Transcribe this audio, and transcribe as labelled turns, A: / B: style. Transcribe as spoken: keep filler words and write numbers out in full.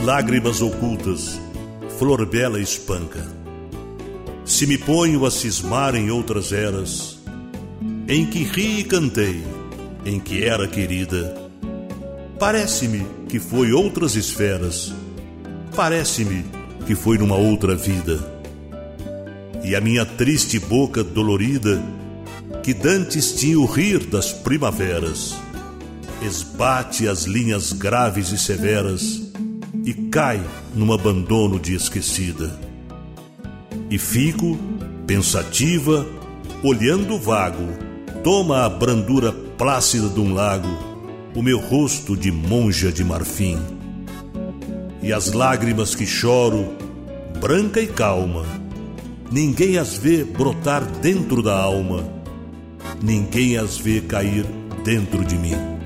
A: lágrimas ocultas, flor bela espanca. Se me ponho a cismar em outras eras, em que ri e cantei, em que era querida, parece-me que foi outras esferas, parece-me que foi numa outra vida. E a minha triste boca dolorida, que dantes tinha o rir das primaveras, esbate as linhas graves e severas e cai num abandono de esquecida. E fico, pensativa, olhando vago, toma a brandura plácida de um lago o meu rosto de monja de marfim. E as lágrimas que choro, branca e calma, ninguém as vê brotar dentro da alma, ninguém as vê cair dentro de mim.